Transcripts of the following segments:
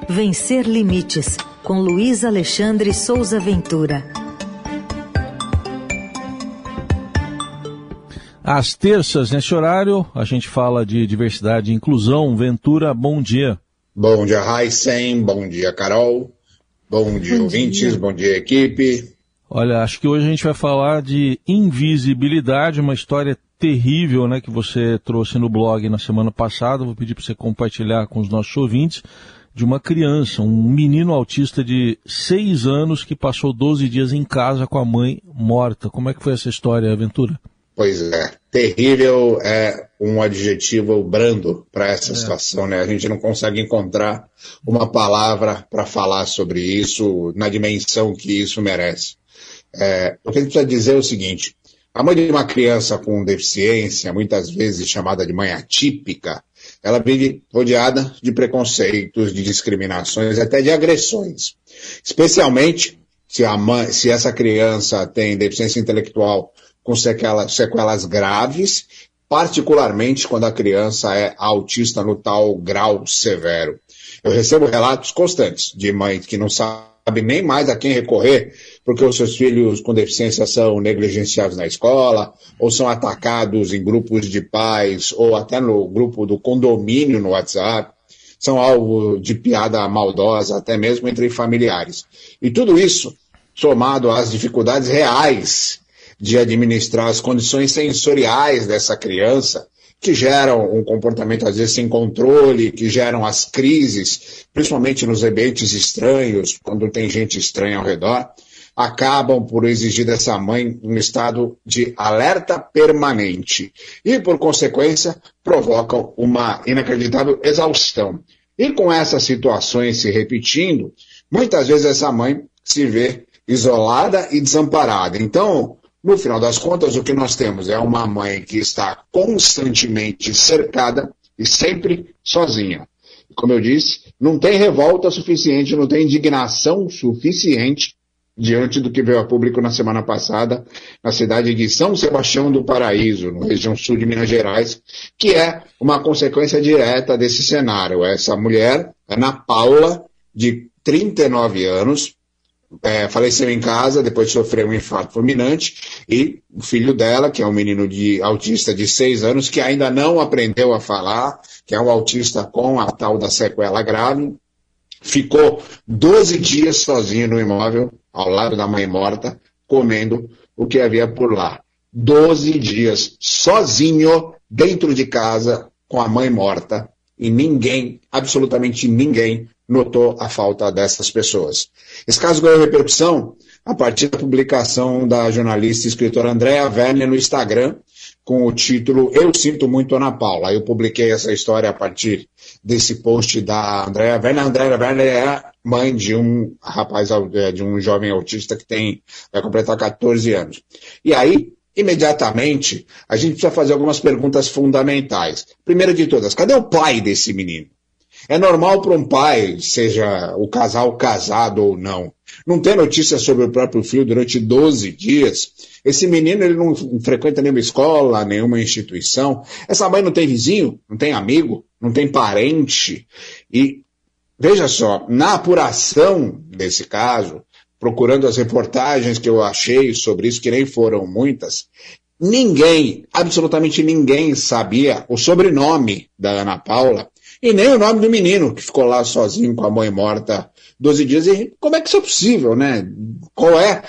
Vencer Limites, com Luiz Alexandre Souza Ventura. Às terças, nesse horário, a gente fala de diversidade e inclusão. Ventura, bom dia. Bom dia, Heisen. Bom dia, Carol. Bom dia, ouvintes. Bom dia, equipe. Olha, acho que hoje a gente vai falar de invisibilidade, uma história terrível, né, que você trouxe no blog na semana passada. Vou pedir para você compartilhar com os nossos ouvintes, de uma criança, um menino autista de 6 anos que passou 12 dias em casa com a mãe morta. Como é que foi essa história, Ventura? Pois é, terrível é um adjetivo brando para essa situação, né? A gente não consegue encontrar uma palavra para falar sobre isso na dimensão que isso merece. O que a gente precisa dizer é o seguinte: a mãe de uma criança com deficiência, muitas vezes chamada de mãe atípica, ela vive rodeada de preconceitos, de discriminações, até de agressões. Especialmente se essa criança tem deficiência intelectual com sequelas graves, particularmente quando a criança é autista no tal grau severo. Eu recebo relatos constantes de mães que não sabem nem mais a quem recorrer, porque os seus filhos com deficiência são negligenciados na escola, ou são atacados em grupos de pais, ou até no grupo do condomínio no WhatsApp, são alvo de piada maldosa, até mesmo entre familiares. E tudo isso, somado às dificuldades reais de administrar as condições sensoriais dessa criança, que geram um comportamento às vezes sem controle, que geram as crises, principalmente nos ambientes estranhos, quando tem gente estranha ao redor, acabam por exigir dessa mãe um estado de alerta permanente e, por consequência, provocam uma inacreditável exaustão. E com essas situações se repetindo, muitas vezes essa mãe se vê isolada e desamparada. Então, no final das contas, o que nós temos é uma mãe que está constantemente cercada e sempre sozinha. Como eu disse, não tem revolta suficiente, não tem indignação suficiente diante do que veio a público na semana passada, na cidade de São Sebastião do Paraíso, na região sul de Minas Gerais, que é uma consequência direta desse cenário. Essa mulher, Ana Paula, de 39 anos, faleceu em casa depois de sofrer um infarto fulminante, e o filho dela, que é um menino autista de 6 anos, que ainda não aprendeu a falar, que é um autista com a tal da sequela grave, ficou 12 dias sozinho no imóvel, ao lado da mãe morta, comendo o que havia por lá. 12 dias sozinho, dentro de casa, com a mãe morta, e ninguém, absolutamente ninguém, notou a falta dessas pessoas. Esse caso ganhou repercussão a partir da publicação da jornalista e escritora Andrea Werner no Instagram, com o título Eu Sinto Muito Ana Paula. Eu publiquei essa história a partir desse post da Andrea Werner. A Andrea Werner é mãe de um rapaz, de um jovem autista que vai completar 14 anos. E aí, imediatamente, a gente precisa fazer algumas perguntas fundamentais. Primeira de todas, cadê o pai desse menino? É normal para um pai, seja o casal casado ou não ter notícia sobre o próprio filho durante 12 dias. Esse menino ele não frequenta nenhuma escola, nenhuma instituição. Essa mãe não tem vizinho, não tem amigo, não tem parente. E veja só, na apuração desse caso, procurando as reportagens que eu achei sobre isso, que nem foram muitas, ninguém, absolutamente ninguém sabia o sobrenome da Ana Paula e nem o nome do menino que ficou lá sozinho com a mãe morta 12 dias. E como é que isso é possível, né? Qual é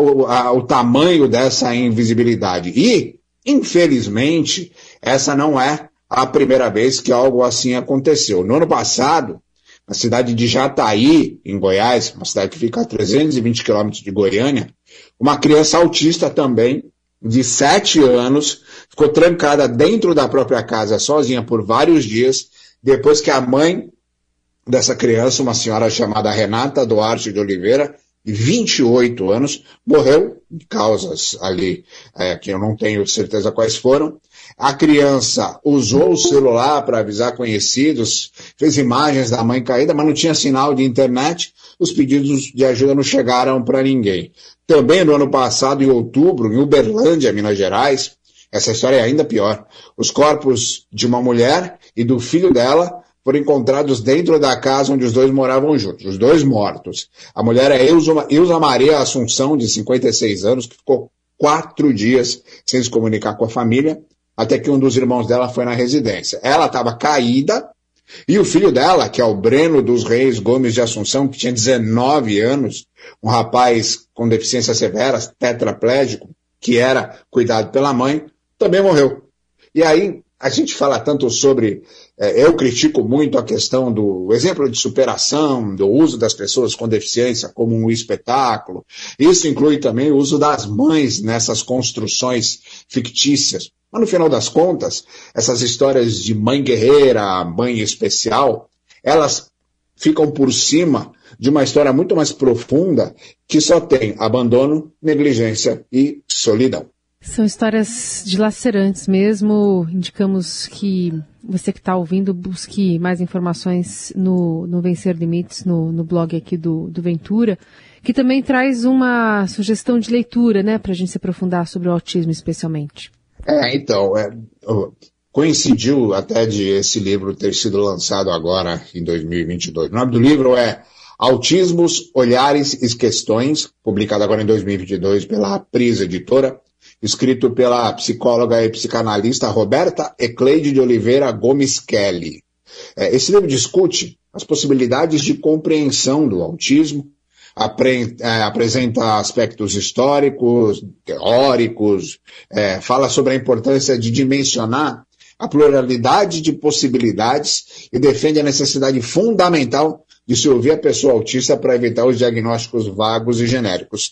o tamanho dessa invisibilidade? E, infelizmente, essa não é a primeira vez que algo assim aconteceu. No ano passado, na cidade de Jataí, em Goiás, uma cidade que fica a 320 quilômetros de Goiânia, uma criança autista também, de 7 anos, ficou trancada dentro da própria casa sozinha por vários dias, depois que a mãe dessa criança, uma senhora chamada Renata Duarte de Oliveira, de 28 anos, morreu de causas ali, que eu não tenho certeza quais foram. A criança usou o celular para avisar conhecidos, fez imagens da mãe caída, mas não tinha sinal de internet, os pedidos de ajuda não chegaram para ninguém. Também no ano passado, em outubro, em Uberlândia, Minas Gerais, essa história é ainda pior. Os corpos de uma mulher e do filho dela foram encontrados dentro da casa onde os dois moravam juntos, os dois mortos. A mulher é Ilza Maria Assunção, de 56 anos, que ficou 4 dias sem se comunicar com a família, até que um dos irmãos dela foi na residência. Ela estava caída, e o filho dela, que é o Breno dos Reis Gomes de Assunção, que tinha 19 anos, um rapaz com deficiência severa, tetraplégico, que era cuidado pela mãe, também morreu. E aí, a gente fala tanto sobre, eu critico muito a questão do exemplo de superação, do uso das pessoas com deficiência como um espetáculo. Isso inclui também o uso das mães nessas construções fictícias. Mas no final das contas, essas histórias de mãe guerreira, mãe especial, elas ficam por cima de uma história muito mais profunda que só tem abandono, negligência e solidão. São histórias dilacerantes mesmo. Indicamos que você que está ouvindo busque mais informações no Vencer Limites, no blog aqui do Ventura, que também traz uma sugestão de leitura, né, para a gente se aprofundar sobre o autismo especialmente. Então, coincidiu até de esse livro ter sido lançado agora em 2022. O nome do livro é Autismos, Olhares e Questões, publicado agora em 2022 pela Apris Editora, escrito pela psicóloga e psicanalista Roberta Ecleide de Oliveira Gomes Kelly. Esse livro discute as possibilidades de compreensão do autismo, apresenta aspectos históricos, teóricos, fala sobre a importância de dimensionar a pluralidade de possibilidades e defende a necessidade fundamental de se ouvir a pessoa autista para evitar os diagnósticos vagos e genéricos.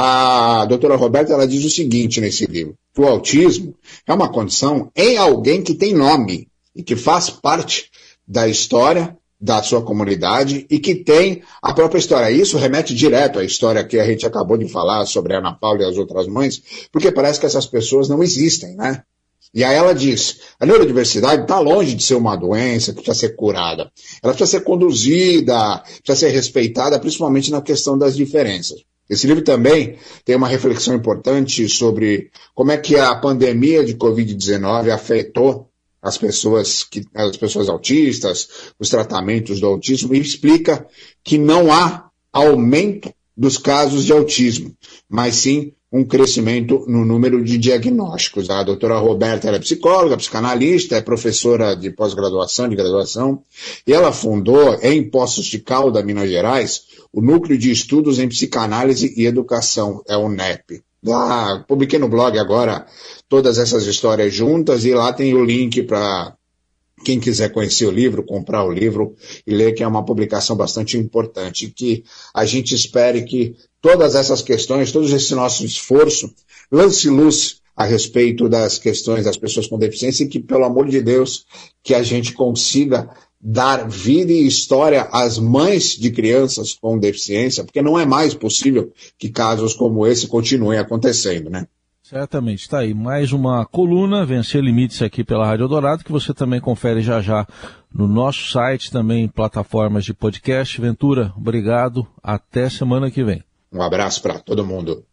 A doutora Roberta, ela diz o seguinte nesse livro: o autismo é uma condição em alguém que tem nome e que faz parte da história da sua comunidade e que tem a própria história. Isso remete direto à história que a gente acabou de falar sobre a Ana Paula e as outras mães, porque parece que essas pessoas não existem, né? E aí ela diz, a neurodiversidade está longe de ser uma doença que precisa ser curada. Ela precisa ser conduzida, precisa ser respeitada, principalmente na questão das diferenças. Esse livro também tem uma reflexão importante sobre como é que a pandemia de Covid-19 afetou as pessoas autistas, os tratamentos do autismo, e explica que não há aumento dos casos de autismo, mas sim um crescimento no número de diagnósticos. A doutora Roberta é psicóloga, psicanalista, é professora de pós-graduação, de graduação, e ela fundou, em Poços de Caldas, Minas Gerais, o Núcleo de Estudos em Psicanálise e Educação, é o NEP. Publiquei no blog agora todas essas histórias juntas, e lá tem o link para quem quiser conhecer o livro, comprar o livro e ler, que é uma publicação bastante importante, que a gente espere que todas essas questões, todo esse nosso esforço, lance luz a respeito das questões das pessoas com deficiência e que, pelo amor de Deus, que a gente consiga dar vida e história às mães de crianças com deficiência, porque não é mais possível que casos como esse continuem acontecendo, né? Certamente, está aí mais uma coluna, Vencer Limites, aqui pela Rádio Eldorado, que você também confere já no nosso site, também em plataformas de podcast. Ventura, obrigado, até semana que vem. Um abraço para todo mundo.